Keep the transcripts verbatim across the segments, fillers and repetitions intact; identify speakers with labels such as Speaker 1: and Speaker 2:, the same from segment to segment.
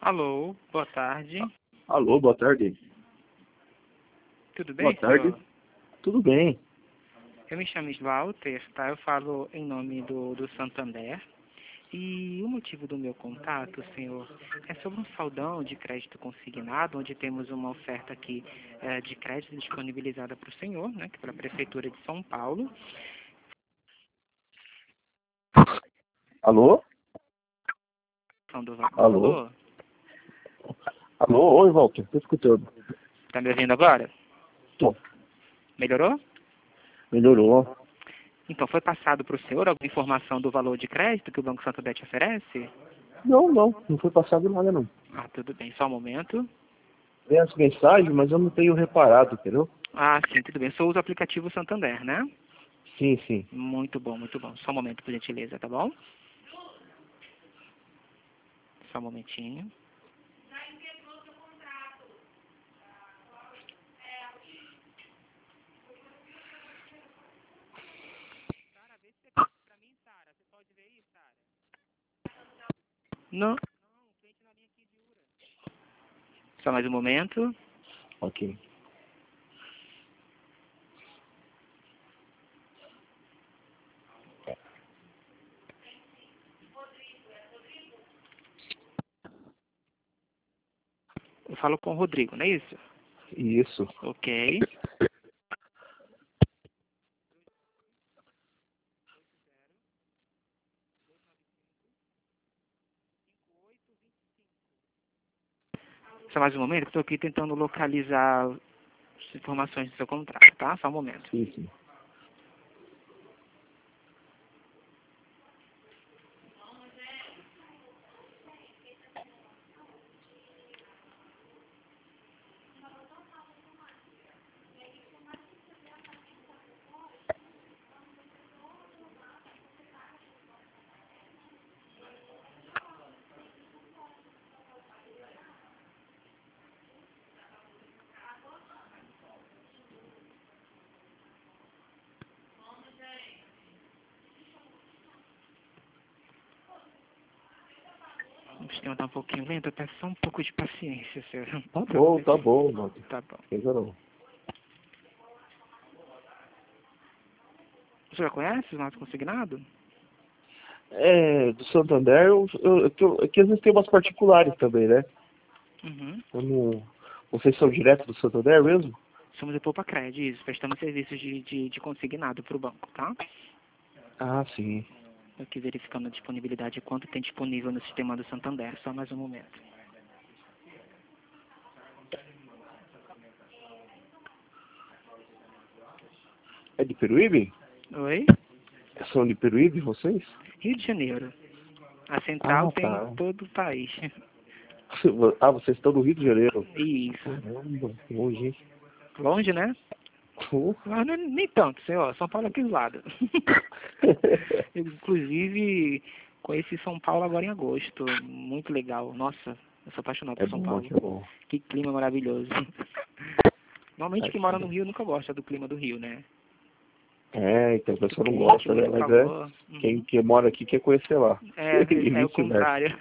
Speaker 1: Alô, boa tarde.
Speaker 2: Alô, boa tarde.
Speaker 1: Tudo bem,
Speaker 2: Boa tarde.
Speaker 1: senhor?
Speaker 2: Tudo bem.
Speaker 1: Eu me chamo Walter, tá? Eu falo em nome do, do Santander. E o motivo do meu contato, senhor, é sobre um saldão de crédito consignado, onde temos uma oferta aqui eh, de crédito disponibilizada para o senhor, né, que é para a Prefeitura de São Paulo.
Speaker 2: Alô?
Speaker 1: Do
Speaker 2: Alô?
Speaker 1: valor.
Speaker 2: Alô? Oi, Walter. Tô escutando.
Speaker 1: Tá me ouvindo agora?
Speaker 2: Tô.
Speaker 1: Melhorou?
Speaker 2: Melhorou.
Speaker 1: Então, foi passado para o senhor alguma informação do valor de crédito que o Banco Santander te oferece?
Speaker 2: Não, não. Não foi passado nada, não.
Speaker 1: Ah, tudo bem. Só um momento.
Speaker 2: Tem as mensagens, mas eu não tenho reparado, entendeu?
Speaker 1: Ah, sim, tudo bem. Eu só uso o aplicativo Santander, né?
Speaker 2: Sim, sim.
Speaker 1: Muito bom, muito bom. Só um momento, por gentileza, tá bom? Só um momentinho. Não. Só mais um momento.
Speaker 2: Ok.
Speaker 1: Eu falo com o Rodrigo, não é isso?
Speaker 2: Isso.
Speaker 1: Ok. Só mais um momento, que estou aqui tentando localizar as informações do seu contrato, tá? Só um momento.
Speaker 2: Sim, sim.
Speaker 1: O sistema está um pouquinho lento, eu peço só um pouco de paciência, senhor.
Speaker 2: Tá bom, tá bom, Walter.
Speaker 1: Tá bom.
Speaker 2: Pega não.
Speaker 1: O senhor conhece o nosso consignado?
Speaker 2: É, do Santander, eu, eu, eu, tô- aqui às vezes tem umas particulares também, né?
Speaker 1: Uhum.
Speaker 2: Eu não... Vocês são direto do Santander mesmo?
Speaker 1: Somos do Poupa Cred, isso. Prestamos serviços de, de, de consignado para o banco, tá?
Speaker 2: Ah, sim.
Speaker 1: Aqui verificando a disponibilidade, quanto tem disponível no sistema do Santander. Só mais um momento.
Speaker 2: É de Peruíbe?
Speaker 1: Oi?
Speaker 2: São de Peruíbe, vocês?
Speaker 1: Rio de Janeiro. A central
Speaker 2: Ah,
Speaker 1: tem em
Speaker 2: tá.
Speaker 1: todo o país.
Speaker 2: Ah, vocês estão no Rio de Janeiro.
Speaker 1: Isso.
Speaker 2: Caramba, longe, hein?
Speaker 1: Longe, né?
Speaker 2: Pô.
Speaker 1: Mas não, nem tanto, senhor. São Paulo é aqui do lado. Eu, inclusive, conheci São Paulo agora em agosto. Muito legal. Nossa, eu sou apaixonado
Speaker 2: É
Speaker 1: por São
Speaker 2: bom,
Speaker 1: Paulo.
Speaker 2: que é bom.
Speaker 1: Que clima maravilhoso. Normalmente
Speaker 2: Ai,
Speaker 1: quem
Speaker 2: que
Speaker 1: mora no
Speaker 2: bom.
Speaker 1: Rio nunca gosta do clima do Rio, né?
Speaker 2: É, então a
Speaker 1: Muito
Speaker 2: pessoa não
Speaker 1: quente,
Speaker 2: gosta, né?
Speaker 1: muito
Speaker 2: Mas é
Speaker 1: calor.
Speaker 2: quem,
Speaker 1: Uhum.
Speaker 2: quem mora aqui quer conhecer lá.
Speaker 1: É,
Speaker 2: E
Speaker 1: é o
Speaker 2: vice-versa.
Speaker 1: contrário.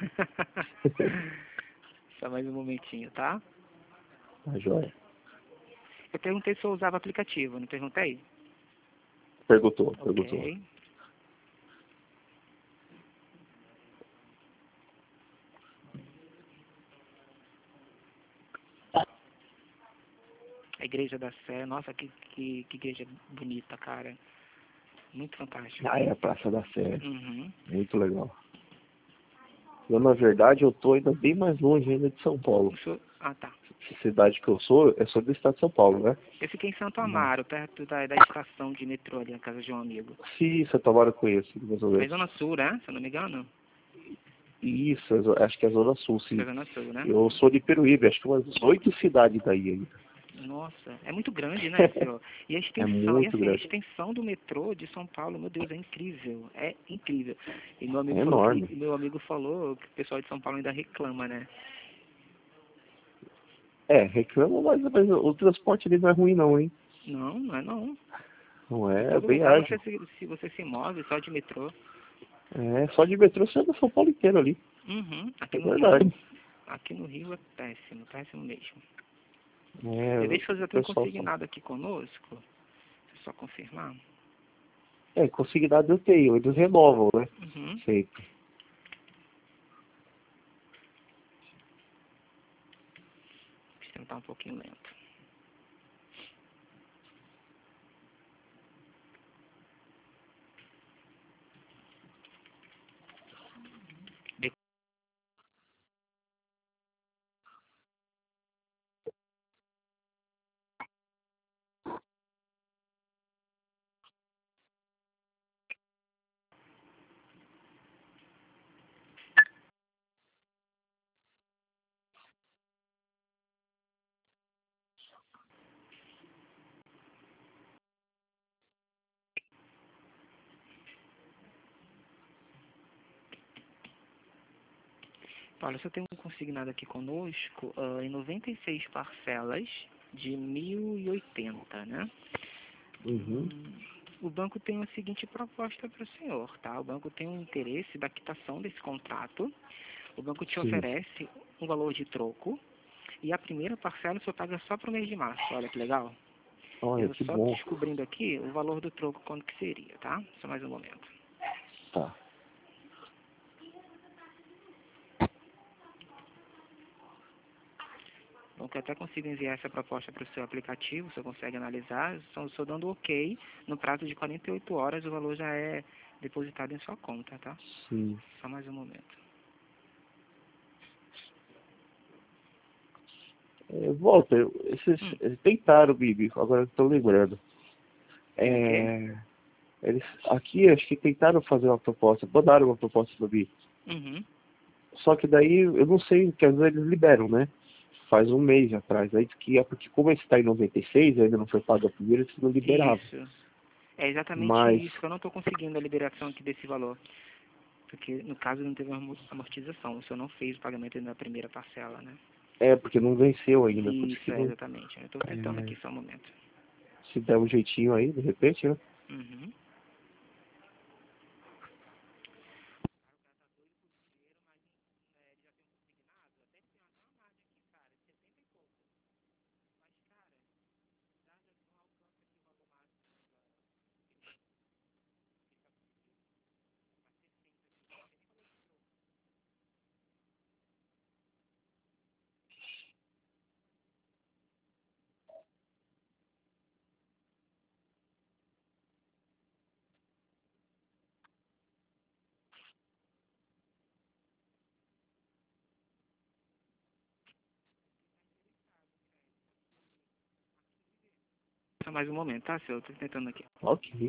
Speaker 1: Só mais um momentinho, tá?
Speaker 2: Tá joia.
Speaker 1: Eu perguntei se eu usava aplicativo, não perguntei?
Speaker 2: Perguntou, perguntou.
Speaker 1: Ok. A Igreja da Sé, nossa, que, que, que igreja bonita, cara. Muito fantástico.
Speaker 2: Ah, é a Praça da Sé.
Speaker 1: Uhum.
Speaker 2: Muito legal. Eu, na verdade, eu tô ainda bem mais longe ainda de São Paulo.
Speaker 1: Isso... Ah, tá.
Speaker 2: Essa cidade que eu sou, é só do estado de São Paulo, né?
Speaker 1: Eu fiquei em Santo
Speaker 2: Mas,
Speaker 1: Amaro, perto da, da estação de metrô ali na casa de um amigo.
Speaker 2: se Santa Maria eu conheço, mais ou
Speaker 1: É
Speaker 2: menos.
Speaker 1: Zona Sul, né? Se eu não me engano.
Speaker 2: Isso, é zo- acho que é a Zona Sul,
Speaker 1: É
Speaker 2: sim.
Speaker 1: Zona Sul, né?
Speaker 2: Eu sou de Peruíbe, acho que umas oito cidades daí ainda.
Speaker 1: Nossa, é muito grande, né, senhor? E a
Speaker 2: É
Speaker 1: extensão, e
Speaker 2: muito
Speaker 1: assim, a
Speaker 2: grande.
Speaker 1: extensão do metrô de São Paulo, meu Deus, é incrível. É incrível. E meu amigo
Speaker 2: É
Speaker 1: falou que,
Speaker 2: enorme.
Speaker 1: meu amigo falou que o pessoal de São Paulo ainda reclama, né?
Speaker 2: É, reclama, mas, mas o transporte dele não é ruim não, hein?
Speaker 1: Não, não é não.
Speaker 2: Não é, é
Speaker 1: Todo
Speaker 2: bem
Speaker 1: lugar você
Speaker 2: ágil.
Speaker 1: se, se você se move só de metrô.
Speaker 2: É, só de metrô você anda São Paulo inteiro ali.
Speaker 1: Uhum. Aqui
Speaker 2: É
Speaker 1: no Rio,
Speaker 2: verdade.
Speaker 1: Aqui no Rio é péssimo, péssimo mesmo.
Speaker 2: É,
Speaker 1: Eu deixo fazer
Speaker 2: o
Speaker 1: até um
Speaker 2: pessoal só-
Speaker 1: consignado aqui conosco. Deixa eu só confirmar.
Speaker 2: É, consignado eu tenho, eles renovam, né?
Speaker 1: Uhum.
Speaker 2: Sempre.
Speaker 1: O sistema tá um pouquinho lento. Olha, você tem um consignado aqui conosco ah, em noventa e seis parcelas de mil e oitenta, né?
Speaker 2: Uhum.
Speaker 1: Hum, o banco tem a seguinte proposta para o senhor, tá? O banco tem um interesse da quitação desse contrato. O banco te
Speaker 2: Sim.
Speaker 1: oferece um valor de troco e a primeira parcela o senhor paga só para o mês de março. Olha que legal.
Speaker 2: Olha,
Speaker 1: Eu
Speaker 2: que
Speaker 1: só
Speaker 2: bom.
Speaker 1: descobrindo aqui o valor do troco, quando que seria, tá? Só mais um momento.
Speaker 2: Tá.
Speaker 1: Bom, que eu até consigo enviar essa proposta para o seu aplicativo, você consegue analisar. Só estou dando ok. No prazo de quarenta e oito horas, o valor já é depositado em sua conta, tá?
Speaker 2: Sim.
Speaker 1: Só mais um momento.
Speaker 2: É, Walter, esses,
Speaker 1: Hum,
Speaker 2: eles tentaram, Bibi, agora estou lembrando.
Speaker 1: o quê?
Speaker 2: É, eles aqui acho que tentaram fazer uma proposta, mandaram uma proposta para mim.
Speaker 1: Uhum.
Speaker 2: Só que daí eu não sei, que às vezes eles liberam, né? Faz um mês atrás. Aí diz que é porque como esse está em noventa e seis, ainda não foi pago a primeira, eles não liberavam.
Speaker 1: Isso. É exatamente
Speaker 2: Mas
Speaker 1: isso que eu não estou conseguindo a liberação aqui desse valor. Porque, no caso, não teve uma amor- amortização. O senhor não fez o pagamento na primeira parcela, né?
Speaker 2: é porque não venceu ainda, por isso
Speaker 1: Isso,
Speaker 2: que
Speaker 1: é,
Speaker 2: não.
Speaker 1: exatamente. Eu estou tentando
Speaker 2: É,
Speaker 1: aqui só um momento.
Speaker 2: se der um jeitinho aí, de repente, né?
Speaker 1: Uhum. Só mais um momento, tá, senhor? Estou tentando aqui.
Speaker 2: Ok.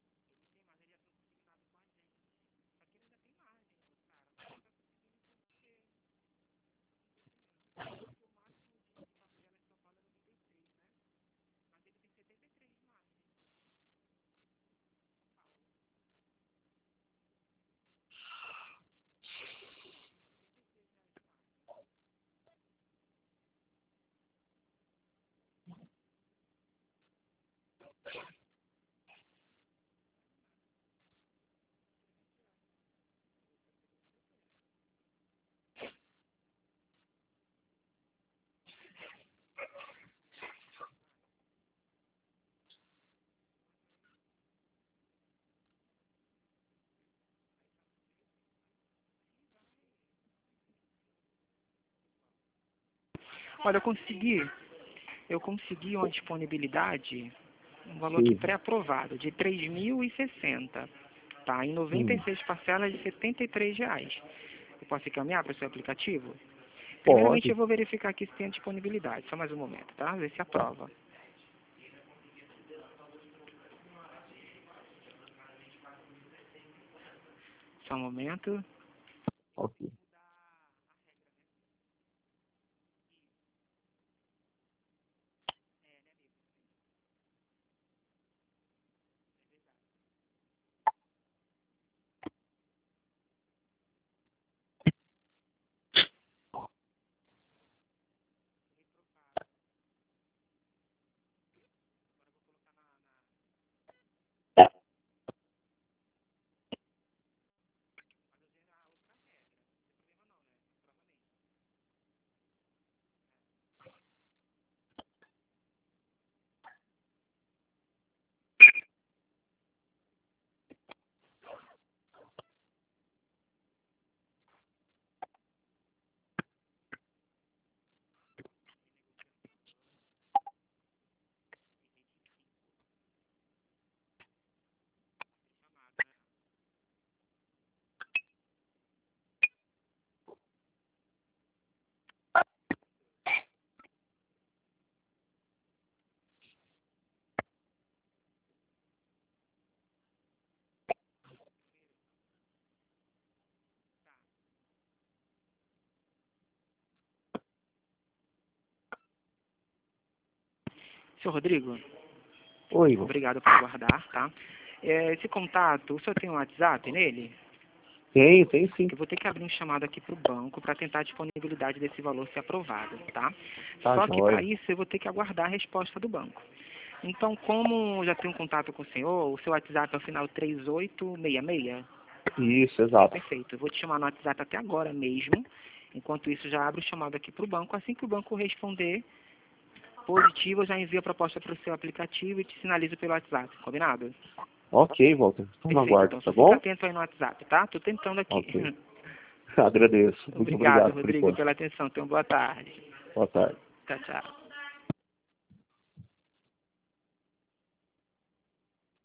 Speaker 1: Olha, eu consegui, eu consegui uma disponibilidade, um valor aqui
Speaker 2: Sim.
Speaker 1: pré-aprovado, de três mil e sessenta, tá? Em noventa
Speaker 2: Hum.
Speaker 1: e seis parcelas de setenta e três reais. Eu posso encaminhar para o seu aplicativo? Primeiramente,
Speaker 2: Pode.
Speaker 1: eu vou verificar aqui se tem disponibilidade. Só mais um momento, tá? Ver se
Speaker 2: Tá.
Speaker 1: aprova. Só um momento.
Speaker 2: Ok.
Speaker 1: Senhor Rodrigo,
Speaker 2: Oi, Walter.
Speaker 1: obrigado por aguardar, tá? É, esse contato, o senhor tem um WhatsApp nele?
Speaker 2: Tenho, tenho sim.
Speaker 1: Eu vou ter que abrir um chamado aqui para o banco para tentar a disponibilidade desse valor ser aprovado, tá?
Speaker 2: Tá
Speaker 1: Só que
Speaker 2: jóia.
Speaker 1: para isso eu vou ter que aguardar a resposta do banco. Então, como já tenho um contato com o senhor, o seu WhatsApp é o final três oito seis seis?
Speaker 2: Isso, exato.
Speaker 1: Perfeito. Eu vou te chamar no WhatsApp até agora mesmo. Enquanto isso, já abro o chamado aqui para o banco. Assim que o banco responder positivo, eu já envio a proposta para o seu aplicativo e te sinalizo pelo WhatsApp. Combinado?
Speaker 2: Ok, Walter. Estou no
Speaker 1: Perfeito.
Speaker 2: aguardo,
Speaker 1: Então,
Speaker 2: tá
Speaker 1: só fica
Speaker 2: bom?
Speaker 1: atento aí no WhatsApp, tá? Tô tentando aqui.
Speaker 2: Ok. Agradeço. Muito
Speaker 1: Obrigado,
Speaker 2: obrigado por
Speaker 1: Rodrigo,
Speaker 2: enquanto.
Speaker 1: pela atenção. Tenha uma boa tarde.
Speaker 2: Boa tarde.
Speaker 1: Tchau, tchau.